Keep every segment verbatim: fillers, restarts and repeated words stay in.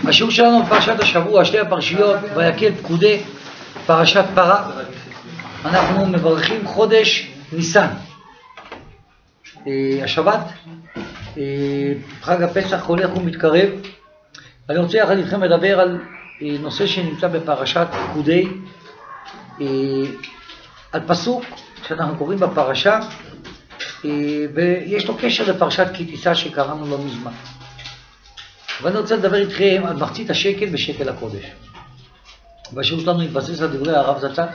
השיעור שלנו בפרשת השבוע, שתי הפרשיות, ויקל פקודי, פרשת פרה. אנחנו מברכים חודש ניסן. השבת, חג הפסח הולך ומתקרב. אני רוצה יחד איתכם לדבר על נושא שנמצא בפרשת פקודי, על פסוק שאנחנו קוראים בפרשה, ויש לו קשר לפרשת כי תישא שקראנו לא מזמן. ואני רוצה לדבר איתכם על מחצית השקל ושקל הקודש. והשיעור שלנו יתבסס על דברי הרב זצ"ל.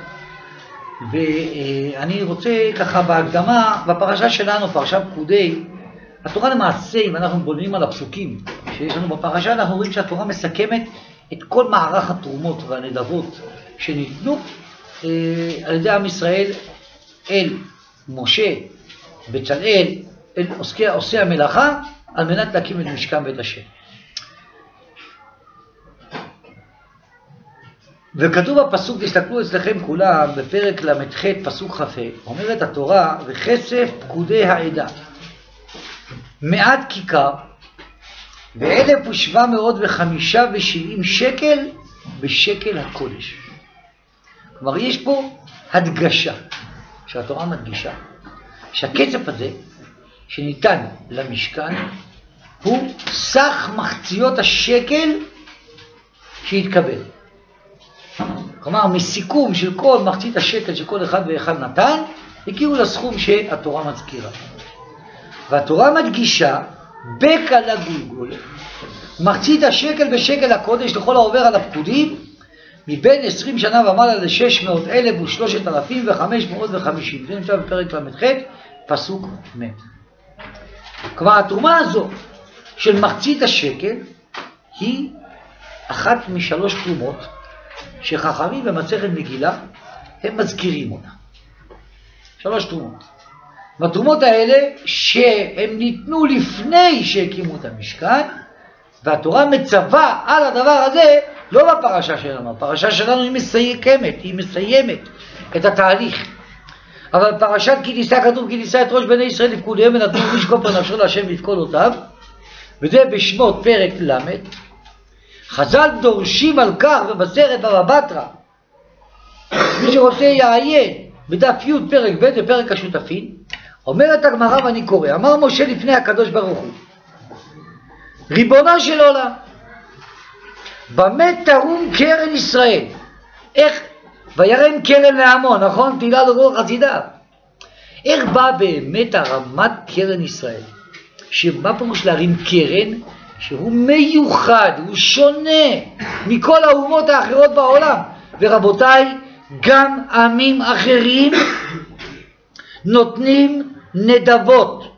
ואני רוצה ככה בהקדמה, בפרשה שלנו, פרשת פקודי, התורה למעשה, אם אנחנו בולמים על הפסוקים שיש לנו בפרשה, אנחנו רואים שהתורה מסכמת את כל מערך התרומות והנדבות שניתנו אה, על ידי עם ישראל אל משה, בצלאל, אל עושי, עושי המלאכה, על מנת להקים את משכן בית השם. וכתוב בפסוק, תסתכלו אצלכם כולם, בפרק למ"ח פסוק כ"ה, אומרת התורה, וכסף פקודי העדה, מעט כיכר, ואלף ושבע מאות וחמישה ושבעים שקל בשקל הקודש. כלומר, יש פה הדגשה, שהתורה מדגישה, שהכסף הזה שניתן למשכן, הוא סך מחציות השקל שהתקבל. כלומר, מסיכום של כל מחצית השקל שכל אחד ואחד נתן, הגיעו לסכום שהתורה מזכירה. והתורה מדגישה, בקלה גולגול, מחצית השקל בשקל הקודש לכל העובר על הפקודים, מבין עשרים שנה ומעלה ל-שש מאות אלף ושלושת אלפים וחמש מאות וחמישים. זה נמצא בפרק למ"ח, פסוק מ'. כלומר, התרומה הזו של מחצית השקל היא אחת משלוש תרומות שחכמים במסכת מגילה הם מזכירים אותה. שלוש תרומות. והתרומות האלה שהם ניתנו לפני שהקימו את המשכן, והתורה מצווה על הדבר הזה לא בפרשה שלנו. הפרשה שלנו היא מסיימת, היא מסיימת את התהליך. אבל בפרשת כי תישא כתוב כי תישא את ראש בני ישראל לפקודיהם ונתנו איש כופר נפשו להשם לפקוד אותיו, וזה בשמות פרק למד. חז"ל דורשים על כך במסכת בבא בתרא. מי שרוצה יעיין בדף י' פרק ב' ופרק השותפים, אומרת הגמרא ואני קורא, אמר משה לפני הקדוש ברוך הוא, ריבונו של עולם, במה תרום קרן ישראל? איך? וירם קרן לעמו, נכון? תהילה לרוח חסידיו. איך בא באמת הרמת קרן ישראל? שמה פירוש להרים קרן? שהוא מיוחד, הוא שונה מכל האומות האחרות בעולם. ורבותיי, גם עמים אחרים נותנים נדבות.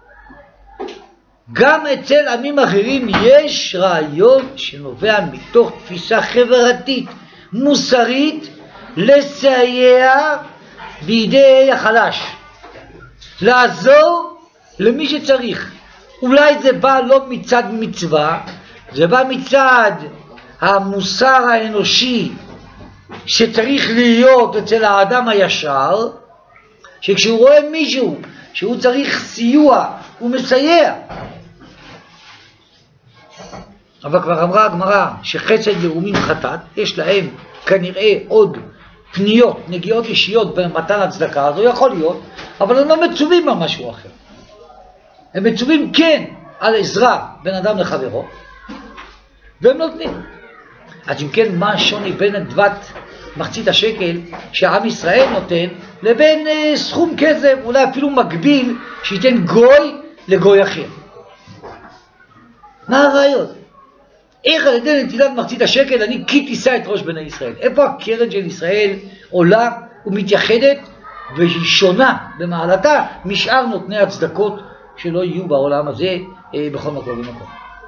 גם אצל עמים אחרים יש רעיון שנובע מתוך תפיסה חברתית, מוסרית, לסייע בידי החלש, לעזור למי שצריך. אולי זה בא לא מצד מצווה, זה בא מצד המוסר האנושי שצריך להיות אצל האדם הישר, שכשהוא רואה מישהו שהוא צריך סיוע, הוא מסייע. אבל כבר אמרה הגמרא שחסד לאומים חטאת, יש להם כנראה עוד פניות, נגיעות אישיות במתן הצדקה, אז הוא יכול להיות, אבל הם לא מצווים על משהו אחר. הם מצווים כן על עזרה בין אדם לחברו, והם נותנים. אז אם כן, מה השוני בין נדבת מחצית השקל שהעם ישראל נותן, לבין אה, סכום כסף, אולי אפילו מקביל, שייתן גוי לגוי אחר? מה הרעיון? איך על ידי נטילת מחצית השקל אני כי תישא את ראש בני ישראל? איפה הקרן של ישראל עולה ומתייחדת והיא שונה במעלתה משאר נותני הצדקות שלא יהיו בעולם הזה אה, בכל מקום ומקום?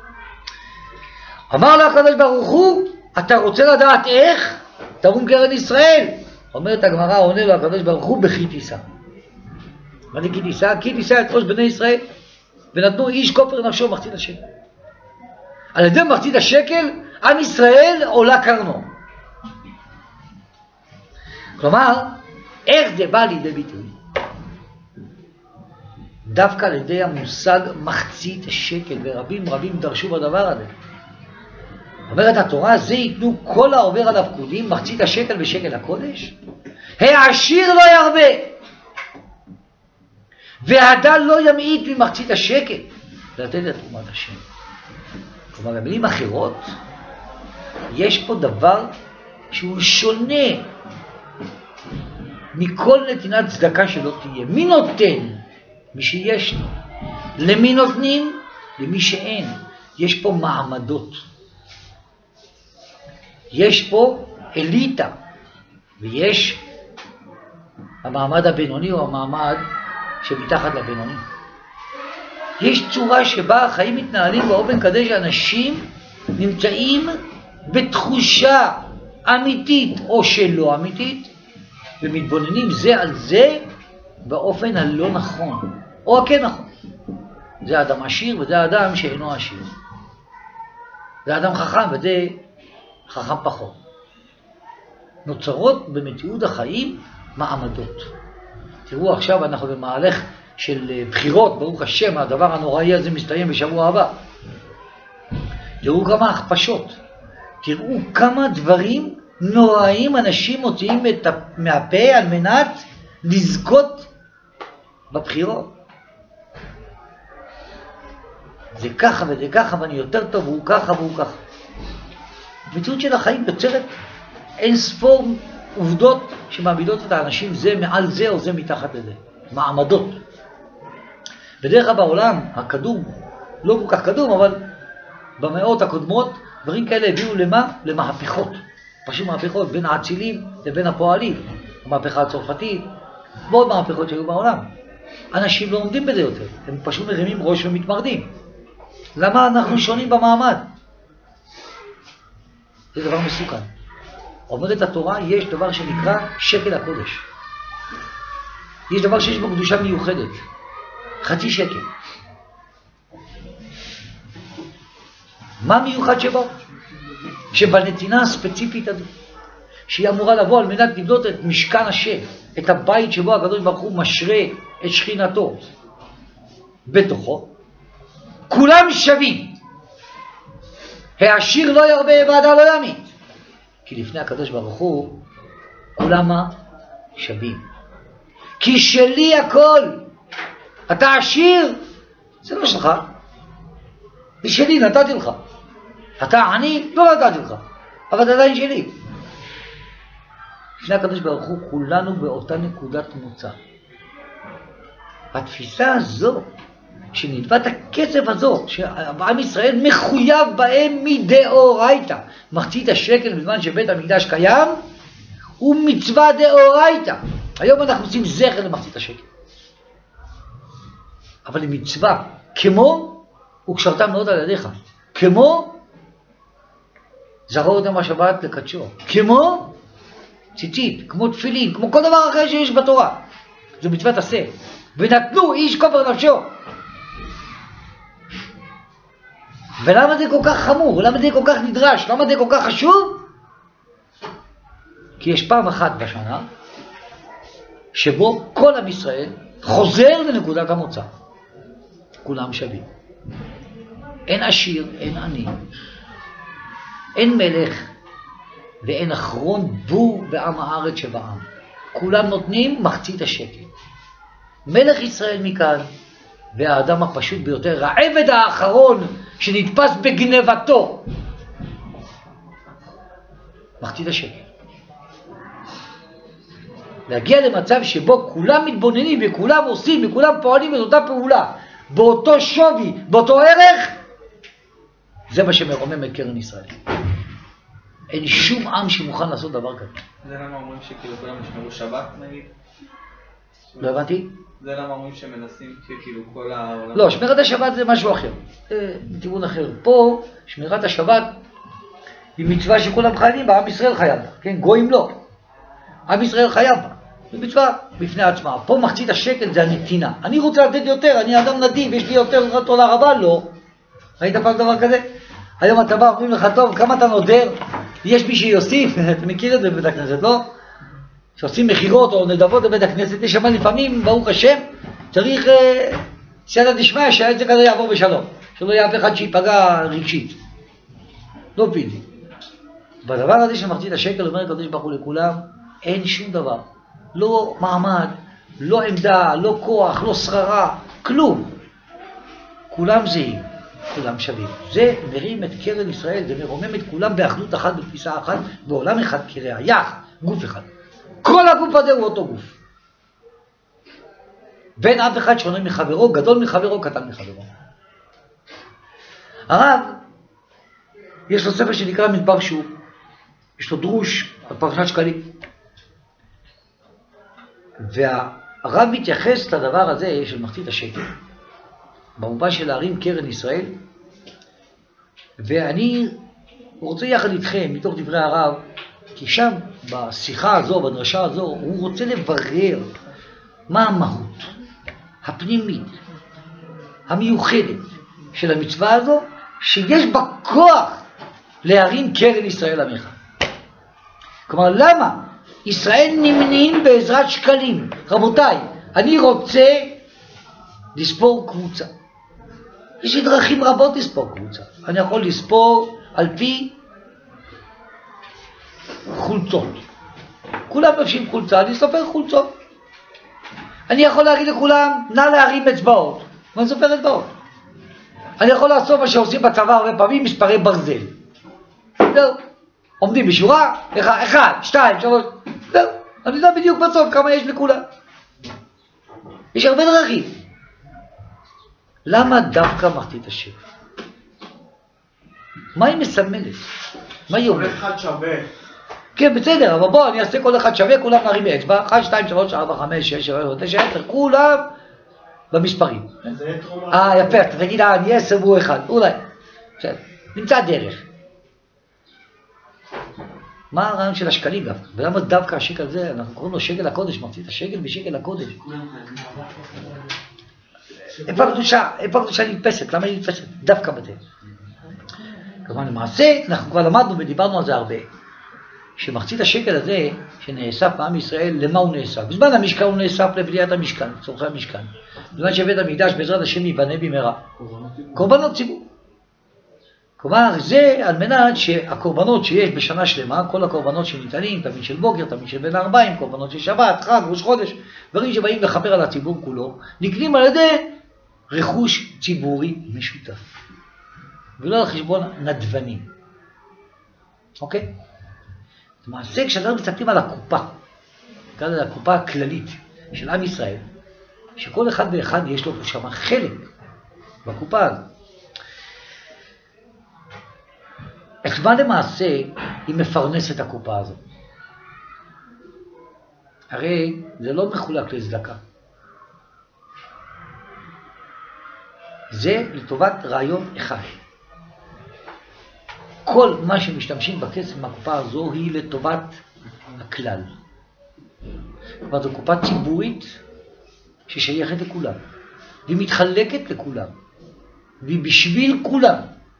אמר לה הקדוש ברוך הוא, אתה רוצה לדעת איך תרום קרן ישראל? אומרת הגמרא, עונה לו הקדוש ברוך הוא, בכי תישא. מה זה כי תישא? כי תישא את ראש בני ישראל ונתנו איש כופר נפשו מחצית השקל. על ידי מחצית השקל, עם ישראל עולה קרנו. כלומר, איך זה בא לידי ביטוי? דווקא על ידי המושג מחצית השקל, ורבים רבים דרשו בדבר הזה. אומרת התורה, זה ייתנו כל העובר עליו פקודים, מחצית השקל ושקל הקודש, העשיר לא ירבה, והדל לא ימעיט ממחצית השקל, לתת את תרומת השם. כלומר, במילים אחרות, יש פה דבר שהוא שונה מכל נתינת צדקה שלא תהיה. מי נותן? מי שיש לו. למי נותנים? למי שאין. יש פה מעמדות. יש פה אליטה. ויש המעמד הבינוני או המעמד שמתחת לבינוני. יש צורה שבה החיים מתנהלים באופן כזה שאנשים נמצאים בתחושה אמיתית או שלא אמיתית, ומתבוננים זה על זה באופן הלא נכון, או הכן נכון. זה האדם עשיר וזה האדם שאינו עשיר. זה האדם חכם וזה חכם פחות. נוצרות במציאות החיים מעמדות. תראו, עכשיו אנחנו במהלך של בחירות, ברוך השם, הדבר הנוראי הזה מסתיים בשבוע הבא. תראו כמה הכפשות. תראו כמה דברים נוראים אנשים מוציאים את מהפה על מנת לזכות בבחירות. זה ככה וזה ככה ואני יותר טוב והוא ככה והוא ככה. המציאות של החיים יוצרת אין ספור עובדות שמעמידות את האנשים זה מעל זה או זה מתחת לזה. מעמדות. בדרך כלל בעולם הקדום, לא כל כך קדום, אבל במאות הקודמות, דברים כאלה הביאו למה? למהפכות. פשוט מהפכות בין האצילים לבין הפועלים. המהפכה הצרפתית, ועוד מהפכות שהיו בעולם. אנשים לא עומדים בזה יותר, הם פשוט מרימים ראש ומתמרדים. למה אנחנו שונים במעמד? זה דבר מסוכן. אומרת התורה, יש דבר שנקרא שקל הקודש. יש דבר שיש בו קדושה מיוחדת. חצי שקל. מה מיוחד שבו? שבנתינה הספציפית הזו, שהיא אמורה לבוא על מנת לבנות את משכן השם, את הבית שבו הקדוש ברוך הוא משרה את שכינתו בתוכו, כולם שווים. העשיר לא ירבה והדל לא ימעיט. כי לפני הקדוש ברוך הוא, כולם מה? שווים. כי שלי הכל. אתה עשיר, זה לא שלך. זה שלי, נתתי לך. אתה עני, לא נתתי לך. אבל זה עדיין שלי. לפני הקדוש ברוך הוא, כולנו באותה נקודת מוצא. התפיסה הזו, שנדבת הכסף הזו, שעם ישראל מחויב בהם מדאורייתא. מחצית השקל בזמן שבית המקדש קיים, הוא מצווה דאורייתא. היום אנחנו עושים זכר למחצית השקל. אבל היא מצווה, כמו, וקשרתם מאוד על ידיך, כמו, זכור אותם בשבת לקדשו, כמו ציצית, כמו תפילין, כמו כל דבר אחר שיש בתורה. זו מצוות עשה. ונתנו איש כופר נפשו. ולמה זה כל כך חמור? למה זה כל כך נדרש? למה זה כל כך חשוב? כי יש פעם אחת בשנה שבו כל עם ישראל חוזר לנקודת המוצא. כולם שווים. אין עשיר, אין עני. אין מלך ואין אחרון בור בעם הארץ שבעם. כולם נותנים מחצית השקל. מלך ישראל מכאן, והאדם הפשוט ביותר, העבד האחרון שנתפס בגנבתו, מחצית השקל. להגיע למצב שבו כולם מתבוננים וכולם עושים וכולם פועלים את אותה פעולה, באותו שווי, באותו ערך, זה מה שמרומם את קרן ישראל. אין שום עם שמוכן לעשות דבר כזה. זה למה אומרים שכאילו כולם ישמרו שבת נגיד? לא הבנתי? זה למה אומרים שמנסים שכאילו כל העולם... לא, שמירת השבת זה משהו אחר, מכיוון אחר. פה שמירת השבת היא מצווה שכולם חייבים בה, עם ישראל חייב בה, כן? גויים לא. עם ישראל חייב בה, זה מצווה בפני עצמה. פה מחצית השקל זה הנתינה. אני רוצה לתת יותר, אני אדם נדיב, יש לי יותר תודה רבה, לא. ראית פעם דבר כזה? היום אתה בא, אומרים לך, טוב, כמה אתה נודר? יש מי שיוסיף, אתה מכיר את זה בבית הכנסת, לא? שעושים מחירות או נדבות בבית הכנסת, יש שם לפעמים, ברוך השם, צריך סייעתא דשמיא שהעסק הזה יעבור בשלום, שלא יהיה אף אחד שיפגע רגשית. לא פיזי. בדבר הזה של מחצית השקל אומר הקדוש ברוך הוא לכולם, אין שום דבר. לא מעמד, לא עמדה, לא כוח, לא שררה, כלום. כולם זהים, כולם שווים. זה מרים את קרן ישראל, זה מרומם את כולם באחדות אחת, בתפיסה אחת, בעולם אחד כרע, יח, גוף אחד. כל הגוף הזה הוא אותו גוף. בין אף אחד שונה מחברו, גדול מחברו, קטן מחברו. הרב, יש לו ספר שנקרא מדבר שוב, יש לו דרוש על פרשת שקלים. והרב מתייחס לדבר הזה של מחצית השקל, במובן של להרים קרן ישראל, ואני רוצה יחד איתכם, מתוך דברי הרב, כי שם, בשיחה הזו, בדרשה הזו, הוא רוצה לברר מה המהות הפנימית, המיוחדת של המצווה הזו, שיש בה כוח להרים קרן ישראל עמך. כלומר, למה ישראל נמנים בעזרת שקלים? רבותיי, אני רוצה לספור קבוצה. יש לי דרכים רבות לספור קבוצה. אני יכול לספור על פי חולצות. כולם לובשים חולצה, אני סופר חולצות. אני יכול להגיד לכולם, נא להרים אצבעות. ואני סופר אצבעות. אני יכול לעשות מה שעושים בצבא הרבה פעמים, מספרי ברזל. זהו. עומדים בשורה, אחד, אחד, שתיים, שלוש, זהו. אני יודע בדיוק בסוף כמה יש לכולם. יש הרבה דרכים. למה דווקא מחצית השקל? מה היא מסמלת? מה היא אומרת? כל אחד שווה. כן, בסדר, אבל בוא, אני אעשה כל אחד שווה, כולם נרים באצבע, אחת, שתיים, שלוש, ארבע, חמש, שש, שבע, תשע, עשר, כולם במספרים. אה, יפה, אתה תגיד, אה, אני עשר והוא אחד, אולי. בסדר, נמצא דרך. מה הרעיון של השקלים דווקא? ולמה דווקא השקל הזה, אנחנו קוראים לו שקל הקודש, מחצית השקל בשקל הקודש. איפה הקדושה, איפה הקדושה נתפסת? למה היא נתפסת? דווקא בזה. כלומר, למעשה, אנחנו כבר למדנו ודיברנו על זה הרבה, שמחצית השקל הזה, שנאסף מעם ישראל, למה הוא נאסף? בזמן המשכן הוא נאסף לבניית המשכן, צורכי המשכן. בזמן שבית המקדש בעזרת השם ייבנה במהרה. קורבנות ציבור. כלומר, זה על מנת שהקורבנות שיש בשנה שלמה, כל הקורבנות שניתנים, תמיד של בוקר, תמיד של בין הארבעים, קורבנות של שבת, חג, ראש חודש, דברים שבאים לחבר על הציבור כולו, נקנים על ידי רכוש ציבורי משותף. ולא על חשבון נדבנים. אוקיי? למעשה, כשאנחנו מסתכלים על הקופה, על הקופה הכללית של עם ישראל, שכל אחד ואחד יש לו שם חלק בקופה הזאת. איך מה למעשה היא מפרנסת את הקופה הזאת? הרי זה לא מחולק לצדקה. זה לטובת רעיון אחד. כל מה שמשתמשים בכסף מהקופה הזו היא לטובת הכלל. כלומר, זו קופה ציבורית ששייכת לכולם. והיא מתחלקת לכולם. והיא בשביל כולם.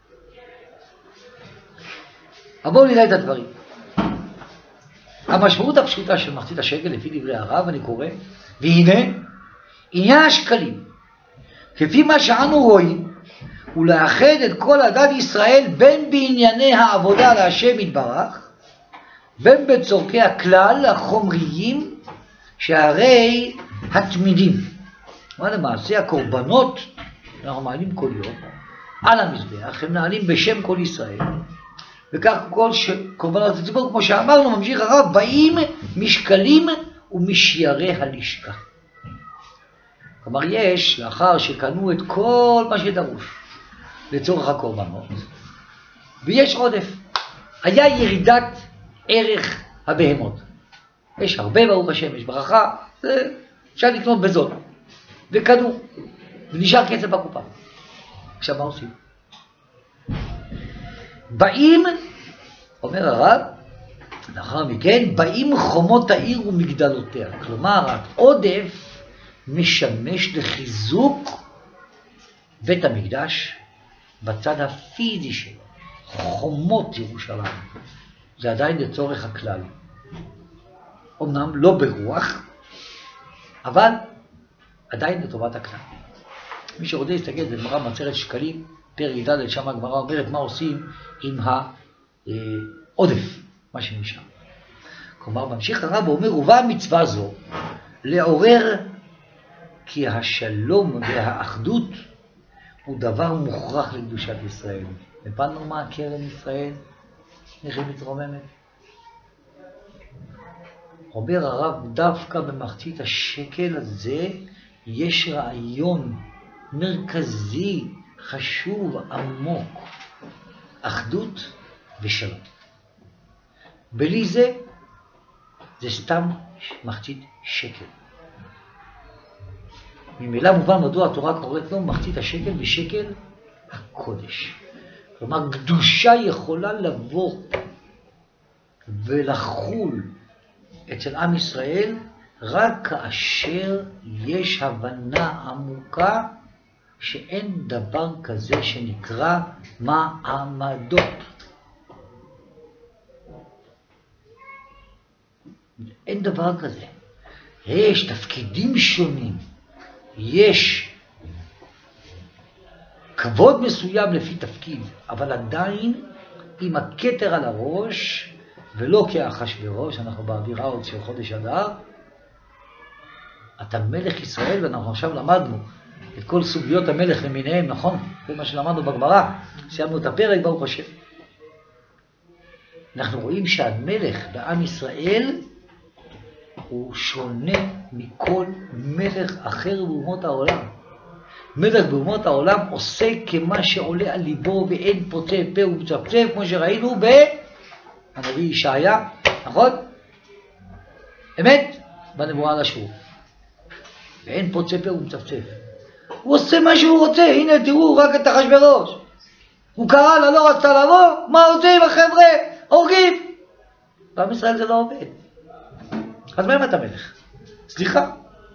אבל בואו נראה את הדברים. המשמעות הפשוטה של מחצית השקל, לפי דברי הרב, אני קורא, והנה, עניין השקלים, כפי מה שאנו רואים, הוא לאחד את כל עדת ישראל בין בענייני העבודה להשם יתברך, בין בצורכי הכלל החומריים, שהרי התמידים. מה למעשה הקורבנות, אנחנו מעלים כל יום, על המזבח, הם נעלים בשם כל ישראל, וכך כל קורבנות הציבור, כמו שאמרנו, ממשיך הרב, באים משקלים ומשיירי הלשכה. כלומר, יש, לאחר שקנו את כל מה שדרוש לצורך הקורבנות, ויש עודף. היה ירידת ערך הבהמות. יש הרבה ברוך השם, יש ברכה, זה אפשר לקנות בזול. וקנו, ונשאר כסף בקופה. עכשיו מה עושים? באים, אומר הרב, לאחר מכן, באים חומות העיר ומגדלותיה. כלומר, העודף משמש לחיזוק בית המקדש בצד הפיזי שלו. חומות ירושלים. זה עדיין לצורך הכלל. אמנם לא ברוח, אבל עדיין לטובת הכלל. מי שרוצה להסתכל בגמרא מסכת שקלים, פרק ד', שם הגמרא אומרת מה עושים עם אה, עודף, מה שנשאר. כלומר, ממשיך הרב ואומר, ובאה מצווה זו לעורר כי השלום והאחדות הוא דבר מוכרח לקדושת ישראל. הבנו מה קרן ישראל? איך היא מתרוממת? אומר הרב, דווקא במחצית השקל הזה יש רעיון מרכזי, חשוב, עמוק, אחדות ושלום. בלי זה, זה סתם מחצית שקל. ממילא מובן מדוע התורה קוראת לו מחצית השקל ושקל הקודש. כלומר, קדושה יכולה לבוא ולחול אצל עם ישראל רק כאשר יש הבנה עמוקה שאין דבר כזה שנקרא מעמדות. אין דבר כזה. יש תפקידים שונים, יש כבוד מסוים לפי תפקיד, אבל עדיין עם הכתר על הראש, ולא כאחשוורוש, אנחנו באווירה עוד של חודש אדר, אתה מלך ישראל, ואנחנו עכשיו למדנו את כל סוגיות המלך למיניהם, נכון? זה מה שלמדנו בגמרא, סיימנו את הפרק, ברוך השם. אנחנו רואים שהמלך בעם ישראל הוא שונה מכל מלך אחר באומות העולם. מלך באומות העולם עושה כמה שעולה על ליבו ואין פוצה פה ומצפצף, כמו שראינו בנביא ישעיה, נכון? אמת? בנבואה על אשור. ואין פוצה פה ומצפצף. הוא עושה מה שהוא רוצה, הנה תראו רק את אחשוורוש. הוא קרא לה, לא רצתה לבוא, מה עושים החבר'ה? הורגים. בעם ישראל זה לא עובד. אז מה אם אתה מלך? סליחה.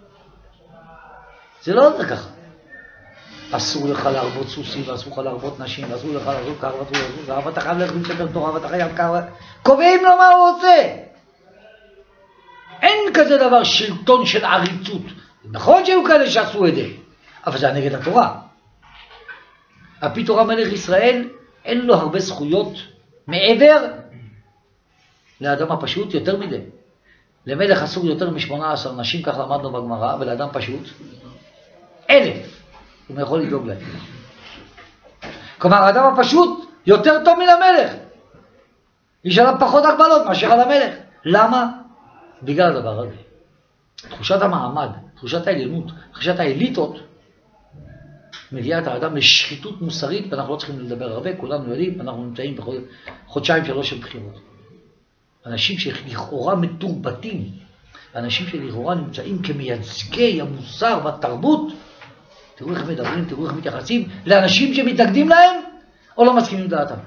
זה לא עובד ככה. אסור לך להרבות סוסים, ואסור לך להרבות נשים, ואסור לך להרבות קר, ואסור לך להרבות, ואתה חייב להרבות ספר תורה, ואתה חייב קר, קובעים לו מה הוא עושה. אין כזה דבר שלטון של עריצות. נכון שהיו כאלה שעשו את זה, אבל זה נגד התורה. על פי תורה מלך ישראל, אין לו הרבה זכויות מעבר לאדם הפשוט, יותר מדי. למלך אסור יותר משמונה עשר נשים, כך למדנו בגמרא, ולאדם פשוט אלף. הוא יכול לדאוג להם. כלומר, האדם הפשוט יותר טוב מן המלך. יש עליו פחות הגבלות מאשר על המלך. למה? בגלל הדבר הזה. תחושת המעמד, תחושת העליונות, תחושת האליטות, מביאה את האדם לשחיתות מוסרית, ואנחנו לא צריכים לדבר הרבה, כולנו יודעים, אנחנו נמצאים בחודשיים שלוש של בחירות. אנשים שלכאורה מתורבתים, אנשים שלכאורה נמצאים כמייצגי המוסר והתרבות, תראו איך מדברים, תראו איך מתייחסים לאנשים שמתנגדים להם, או לא מסכימים לדעתם.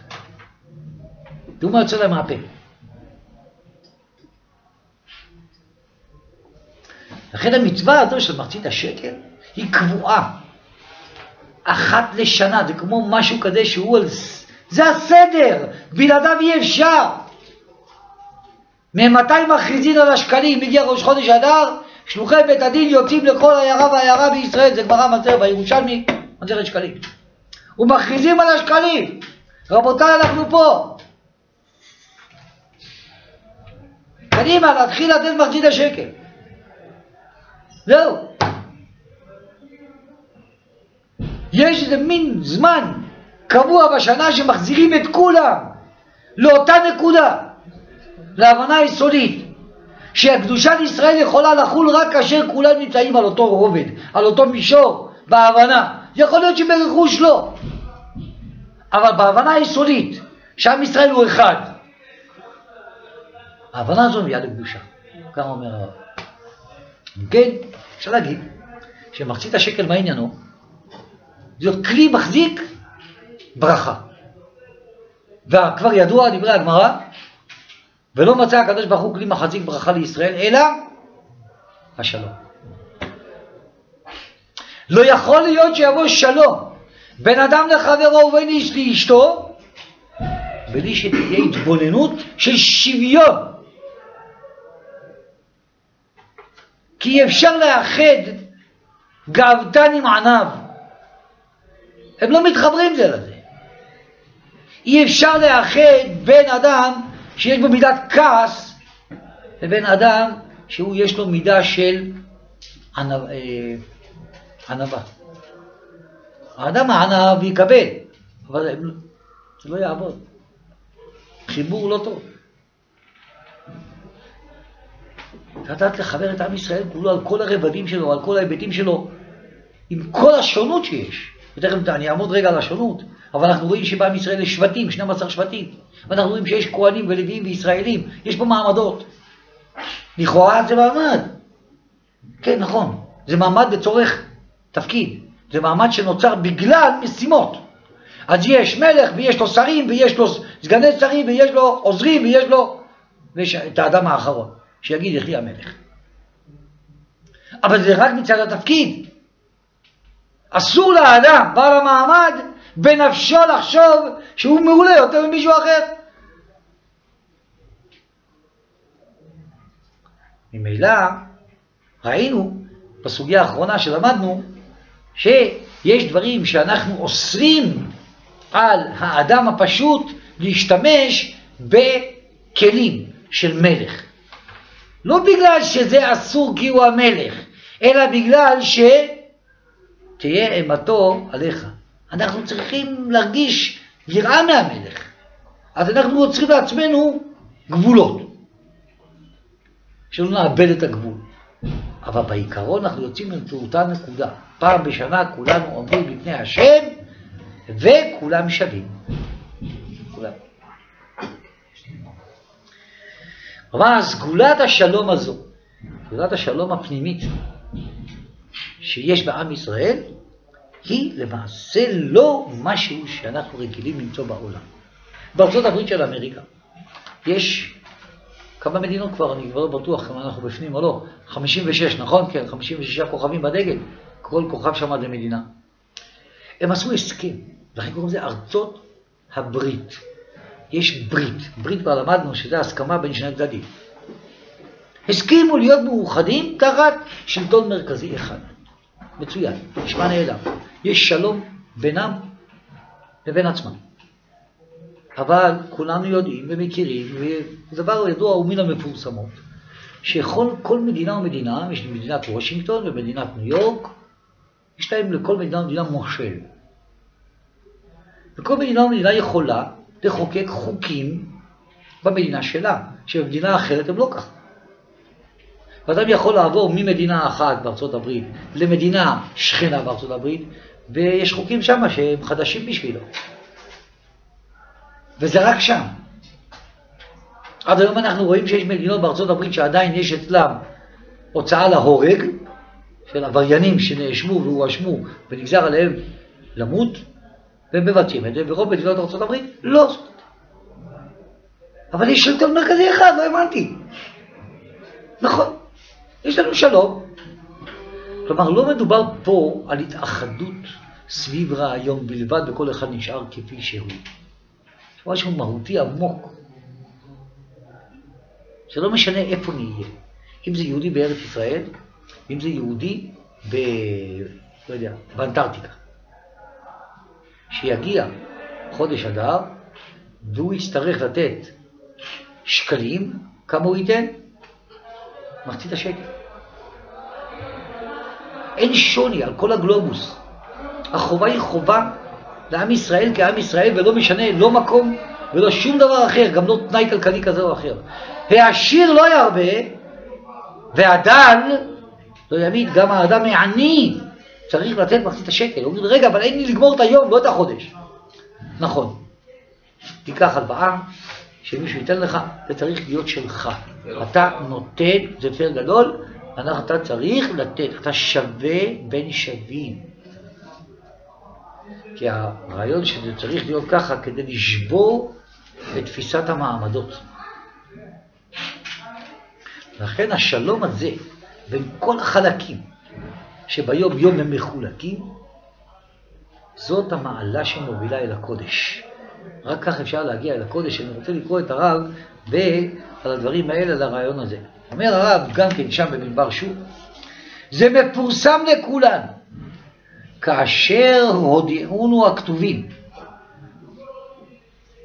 תראו מה יוצא להם מהפה. לכן המצווה הזו של מחצית השקל היא קבועה. אחת לשנה, זה כמו משהו כזה שהוא על... זה הסדר, בלעדיו אי אפשר. ממתי מכריזים על השקלים, מגיע ראש חודש אדר, שלוחי בית הדין יוצאים לכל העיירה והעיירה בישראל, זה גמרא מסר בירושלמי, מסכת שקלים. ומכריזים על השקלים. רבותיי, אנחנו פה. קדימה, להתחיל לתת מחצית השקל. זהו. יש איזה מין זמן קבוע בשנה שמחזירים את כולם לאותה נקודה, להבנה יסודית, שהקדושת ישראל יכולה לחול רק כאשר כולם נמצאים על אותו רובד, על אותו מישור, בהבנה. יכול להיות שברכוש לא, אבל בהבנה היסודית, שעם ישראל הוא אחד. ההבנה הזו מביאה לקדושה, כמה אומר הרב. כן, אפשר להגיד שמחצית השקל מה עניינו? זאת כלי מחזיק ברכה. וכבר ידוע דברי הגמרא, ולא מצא הקדוש ברוך הוא כלי מחזיק ברכה לישראל, אלא השלום. לא יכול להיות שיבוא שלום בין אדם לחברו ובין איש לאשתו, בלי שתהיה התבוננות של שוויון. כי אפשר לאחד גאוותן עם עניו. הם לא מתחברים זה לזה. אי אפשר לאחד בין אדם שיש בו מידת כעס לבין אדם שהוא יש לו מידה של ענווה. האדם הענב יקבל, אבל זה לא יעבוד. חיבור לא טוב. לדעת לחבר את עם ישראל כולו על כל הרבדים שלו, על כל ההיבטים שלו, עם כל השונות שיש. ותכף אני אעמוד רגע על השונות, אבל אנחנו רואים שבעם ישראל יש שבטים, שנים עשר שבטים. ואנחנו רואים שיש כהנים ולוויים וישראלים, יש פה מעמדות. לכאורה זה מעמד. כן, נכון. זה מעמד לצורך תפקיד. זה מעמד שנוצר בגלל משימות. אז יש מלך ויש לו שרים ויש לו סגני שרים ויש לו עוזרים ויש לו... ויש את האדם האחרון שיגיד יחי המלך. אבל זה רק מצד התפקיד. אסור לאדם, בעל המעמד, בנפשו לחשוב שהוא מעולה יותר ממישהו אחר. ממילא ראינו בסוגיה האחרונה שלמדנו שיש דברים שאנחנו אוסרים על האדם הפשוט להשתמש בכלים של מלך. לא בגלל שזה אסור כי הוא המלך, אלא בגלל שתהיה אימתו עליך. אנחנו צריכים להרגיש יראה מהמלך. אז אנחנו רוצים לעצמנו גבולות. שלא נאבד את הגבול. אבל בעיקרון אנחנו יוצאים לאותה נקודה. פעם בשנה כולנו עומדים לפני השם, וכולם שווים. כולם. אבל סגולת השלום הזו, סגולת השלום הפנימית שיש בעם ישראל, היא למעשה לא משהו שאנחנו רגילים למצוא בעולם. בארצות הברית של אמריקה יש כמה מדינות כבר, אני כבר לא בטוח כמה אנחנו בפנים או לא, חמישים ושש, נכון? כן, חמישים ושש כוכבים בדגל, כל כוכב שם עד למדינה. הם עשו הסכם, לכן קוראים לזה ארצות הברית. יש ברית, ברית כבר למדנו שזה הסכמה בין שני צדדים. הסכימו להיות מאוחדים תחת שלטון מרכזי אחד. מצוין, נשמע נהדר. יש שלום בינם לבין עצמם. אבל כולנו יודעים ומכירים, ודבר ידוע הוא מן המפורסמות, שכל כל מדינה ומדינה, יש מדינת וושינגטון ומדינת ניו יורק, יש להם לכל מדינה ומדינה מושל. וכל מדינה ומדינה יכולה לחוקק חוקים במדינה שלה, שבמדינה אחרת הם לא כך. ואדם יכול לעבור ממדינה אחת בארצות הברית למדינה שכנה בארצות הברית, ויש חוקים שם שהם חדשים בשבילו. וזה רק שם. עד היום אנחנו רואים שיש מדינות בארצות הברית שעדיין יש אצלם הוצאה להורג, של עבריינים שנאשמו והואשמו ונגזר עליהם למות, והם מבצעים את זה, ורוב מדינות ארצות הברית לא עושות את זה. אבל יש שלטון מרכזי אחד, לא הבנתי. נכון, יש לנו שלום. כלומר, לא מדובר פה על התאחדות סביב רעיון בלבד, וכל אחד נשאר כפי שהוא. יש משהו מהותי עמוק. זה לא משנה איפה נהיה. אם זה יהודי בארץ ישראל, אם זה יהודי ב... לא יודע, באנטארקטיקה. שיגיע חודש אדר, והוא יצטרך לתת שקלים, כמה הוא ייתן? מחצית השקל. אין שוני על כל הגלובוס. החובה היא חובה לעם ישראל כעם ישראל, ולא משנה לא מקום ולא שום דבר אחר, גם לא תנאי כלכלי כזה או אחר. העשיר לא ירבה, והדל לא ימיד, גם האדם העני צריך לתת מחצית השקל. הוא אומר, רגע, אבל אין לי לגמור את היום, לא את החודש. נכון. תיקח הלוואה, שמישהו ייתן לך, זה צריך להיות שלך. אתה נותן, זה פר גדול, אתה צריך לתת, אתה שווה בין שווים. כי הרעיון שזה צריך להיות ככה כדי לשבור את תפיסת המעמדות. לכן השלום הזה בין כל החלקים שביום יום הם מחולקים, זאת המעלה שמובילה אל הקודש. רק כך אפשר להגיע אל הקודש. אני רוצה לקרוא את הרב ועל הדברים האלה, על הרעיון הזה. אומר הרב גם כן שם במדבר שוב, זה מפורסם לכולן, כאשר הודיעונו הכתובים,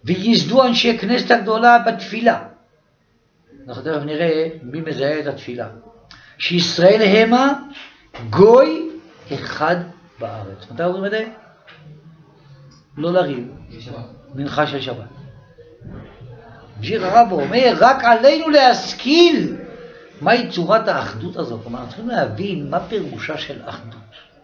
וייסדו אנשי כנסת הגדולה בתפילה. אנחנו תכף נראה מי מזהה את התפילה. שישראל המה גוי אחד בארץ. מתי אומרים את זה? לא לריב. מנחה של שבת. שיר הרב אומר, רק עלינו להשכיל מהי צורת האחדות הזאת. כלומר, אנחנו צריכים להבין מה פירושה של אחדות.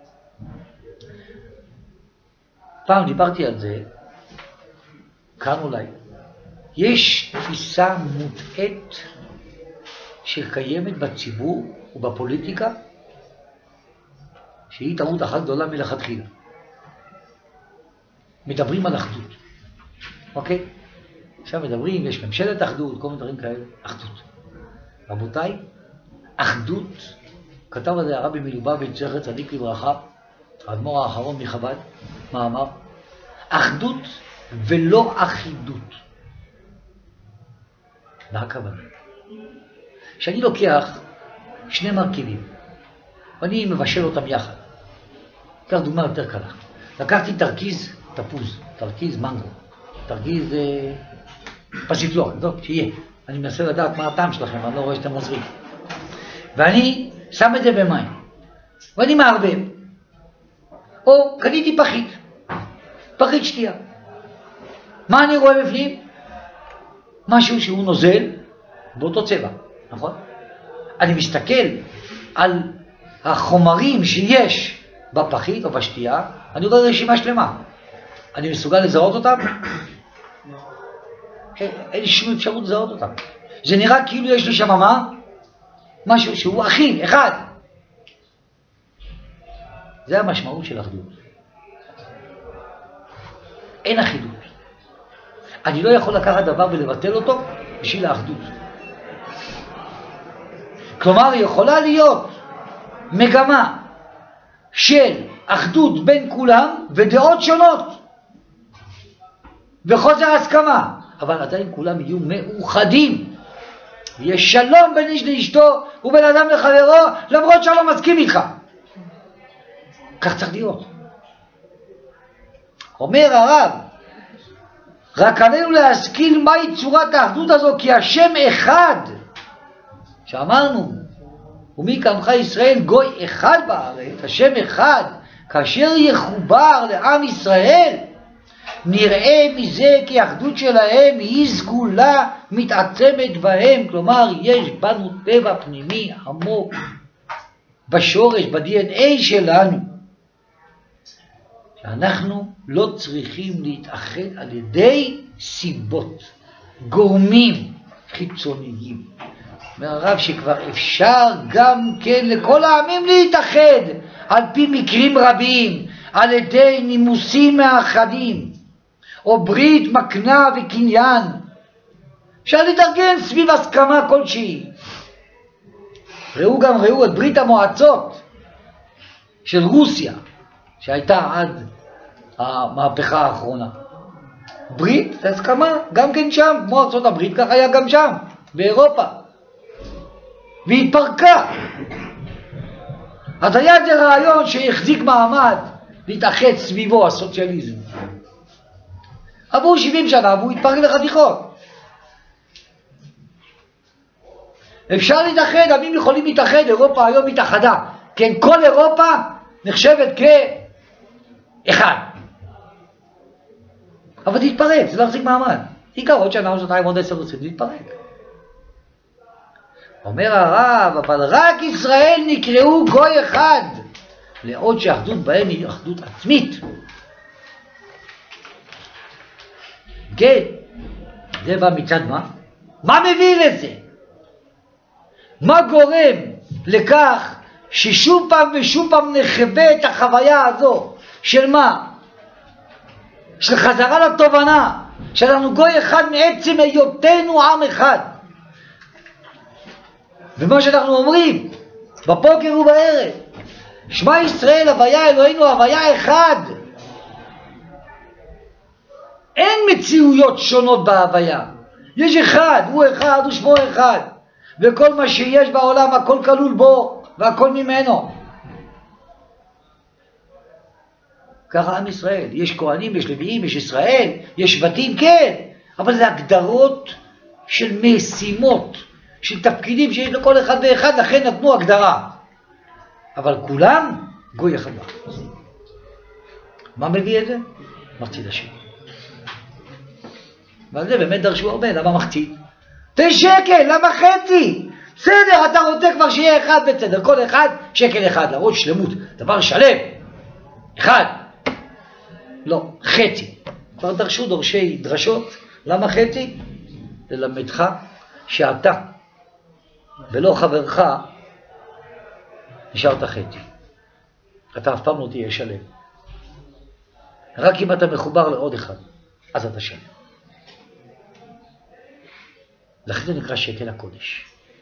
פעם דיברתי על זה, כאן אולי. יש תפיסה מוטעית שקיימת בציבור ובפוליטיקה, שהיא טעות אחת גדולה מלכתחילה. מדברים על אחדות. אוקיי? עכשיו מדברים, יש ממשלת אחדות, כל מיני דברים כאלה, אחדות. רבותיי, אחדות, כתב על זה הרבי מלובביץ' זכר צדיק לברכה, האדמו"ר האחרון מחב"ד, מה אמר? אחדות ולא אחידות. מה הכוונה? שאני לוקח שני מרכיבים, ואני מבשל אותם יחד. כך דוגמה יותר קלה. לקחתי תרכיז תפוז, תרכיז מנגו, תרכיז אה, פסיפלון, טוב, שיהיה. אני מנסה לדעת מה הטעם שלכם, אני לא רואה שאתם עוזרים. ואני שם את זה במים, ואני מערבב. או קניתי פחית, פחית שתייה. מה אני רואה בפנים? משהו שהוא נוזל באותו צבע, נכון? אני מסתכל על החומרים שיש בפחית או בשתייה, אני רואה רשימה שלמה. אני מסוגל לזהות אותם? אין שום אפשרות לזהות אותם. זה נראה כאילו יש לי שם מה? משהו שהוא אחיד, אחד. זה המשמעות של אחדות. אין אחידות. אני לא יכול לקחת דבר ולבטל אותו בשביל האחדות. כלומר, יכולה להיות מגמה של אחדות בין כולם ודעות שונות וחוסר הסכמה, אבל עדיין כולם יהיו מאוחדים. יש שלום בין איש לאשתו ובין אדם לחברו, למרות שאני לא מסכים איתך. כך צריך להיות. אומר הרב, רק עלינו להשכיל מהי צורת האחדות הזו, כי השם אחד, שאמרנו, ומי כעמך ישראל גוי אחד בארץ, השם אחד, כאשר יחובר לעם ישראל, נראה מזה כי האחדות שלהם היא סגולה מתעצמת בהם, כלומר יש בנו טבע פנימי עמוק בשורש, ב-די אן איי שלנו, שאנחנו לא צריכים להתאחד על ידי סיבות, גורמים חיצוניים. אומר הרב שכבר אפשר גם כן לכל העמים להתאחד על פי מקרים רבים, על ידי נימוסים מאחדים, או ברית מקנה וקניין. אפשר להתארגן סביב הסכמה כלשהי. ראו גם ראו את ברית המועצות של רוסיה, שהייתה עד המהפכה האחרונה. ברית, הסכמה, גם כן שם, כמו ארצות הברית, כך היה גם שם, באירופה. והתפרקה. אז היה זה רעיון שהחזיק מעמד להתאחד סביבו הסוציאליזם. עברו שבעים שנה והוא התפרק לחתיכות. אפשר להתאחד, עמים יכולים להתאחד, אירופה היום מתאחדה. כן, כל אירופה נחשבת כאחד. אבל תתפרק, זה לא החזיק מעמד. עיקר עוד שנה או שנתיים עוד עשר רוצים להתפרק. אומר הרב, אבל רק ישראל נקראו גוי אחד, לעוד שהאחדות בהם היא אחדות עצמית. כן, זה בא מצד מה? מה מביא לזה? מה גורם לכך ששום פעם ושום פעם נחווה את החוויה הזו של מה? של חזרה לתובנה שאנחנו גוי אחד מעצם היותנו עם אחד. ומה שאנחנו אומרים בפוקר ובערב, שמע ישראל הוויה אלוהינו הוויה אחד. אין מציאויות שונות בהוויה, יש אחד, הוא אחד ושמו אחד, וכל מה שיש בעולם הכל כלול בו והכל ממנו. ככה עם ישראל, יש כהנים, יש לוויים, יש ישראל, יש שבטים, כן, אבל זה הגדרות של משימות, של תפקידים שיש לכל אחד ואחד, לכן נתנו הגדרה. אבל כולם גוי אחד בארץ. מה מביא את זה? מחצית השני. ועל זה באמת דרשו הרבה. למה מחצית? תן שקל, למה חצי? בסדר, אתה רוצה כבר שיהיה אחד בסדר, כל אחד שקל אחד, להראות שלמות, דבר שלם. אחד. לא, חצי. כבר דרשו דורשי דרשות. למה חצי? ללמדך שאתה ולא חברך נשארת חצי. אתה אף פעם לא תהיה שלם. רק אם אתה מחובר לעוד אחד, אז אתה שלם. לכן זה נקרא שקל הקודש.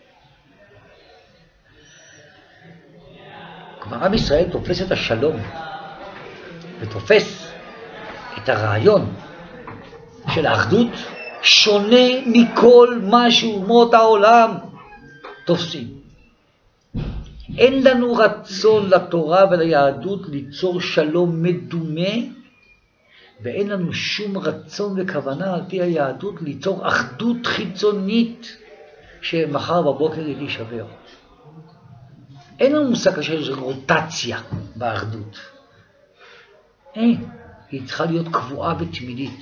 כלומר, עם ישראל תופס את השלום ותופס את הרעיון של האחדות שונה מכל מה שאומות העולם תופסים. אין לנו רצון לתורה וליהדות ליצור שלום מדומה, ואין לנו שום רצון וכוונה על פי היהדות ליצור אחדות חיצונית שמחר בבוקר היא תישבר. אין לנו מושג של רוטציה באחדות. אין, היא צריכה להיות קבועה ותמידית.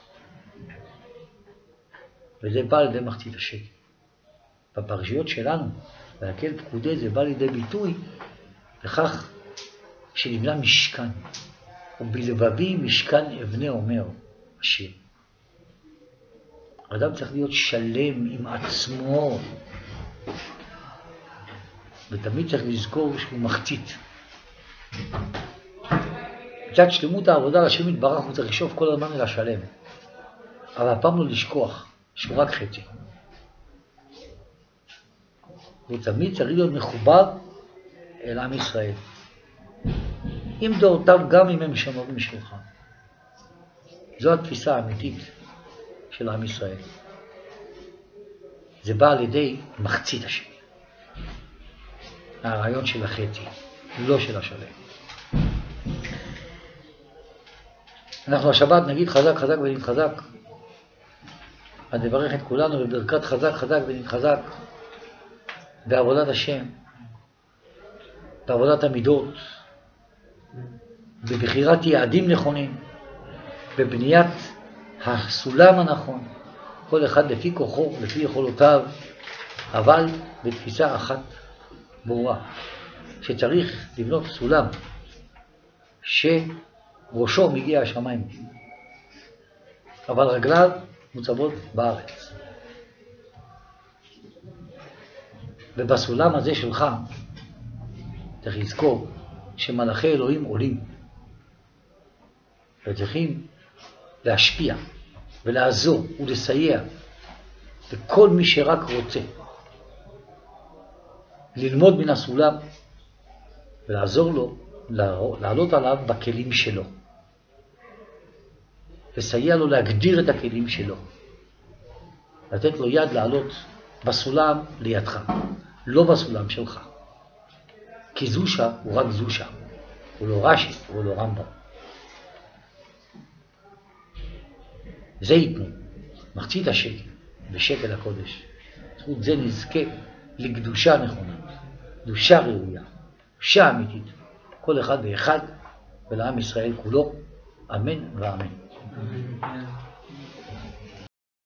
וזה בא לידי מחצית השקל. בפרשיות שלנו, להקל פקודי, זה בא לידי ביטוי לכך שנבנה משכן. ובלבבי משכן אבנה, אומר השיר. האדם צריך להיות שלם עם עצמו. ותמיד צריך לזכור שהוא מחצית. מצד שלמות העבודה לשם יתברך הוא צריך לשאוף כל הזמן אל השלם. אבל הפעם לא לשכוח שהוא רק חצי. הוא תמיד צריך להיות מחובר אל עם ישראל. עם דעותיו גם אם הם שונות משלך. זו התפיסה האמיתית של עם ישראל. זה בא על ידי מחצית השני. הרעיון של החצי, לא של השלם. אנחנו השבת נגיד חזק חזק ונתחזק. אז נברך את כולנו בברכת חזק חזק ונתחזק. בעבודת השם, בעבודת המידות, בבחירת יעדים נכונים, בבניית הסולם הנכון, כל אחד לפי כוחו, לפי יכולותיו, אבל בתפיסה אחת ברורה, שצריך לבנות סולם שראשו מגיע השמיים, אבל רגליו מוצבות בארץ. ובסולם הזה שלך צריך לזכור שמלאכי אלוהים עולים וצריכים להשפיע ולעזור ולסייע לכל מי שרק רוצה ללמוד מן הסולם ולעזור לו לעלות עליו בכלים שלו, לסייע לו להגדיר את הכלים שלו, לתת לו יד לעלות בסולם לידך, לא בסולם שלך. כי זושה הוא רק זושה, הוא לא רש"י, הוא לא רמב"ם. זה ייתנו, מחצית השקל ושקל הקודש. זכות זה נזכה לקדושה נכונה, קדושה ראויה, קדושה אמיתית, כל אחד ואחד ולעם ישראל כולו, אמן ואמן.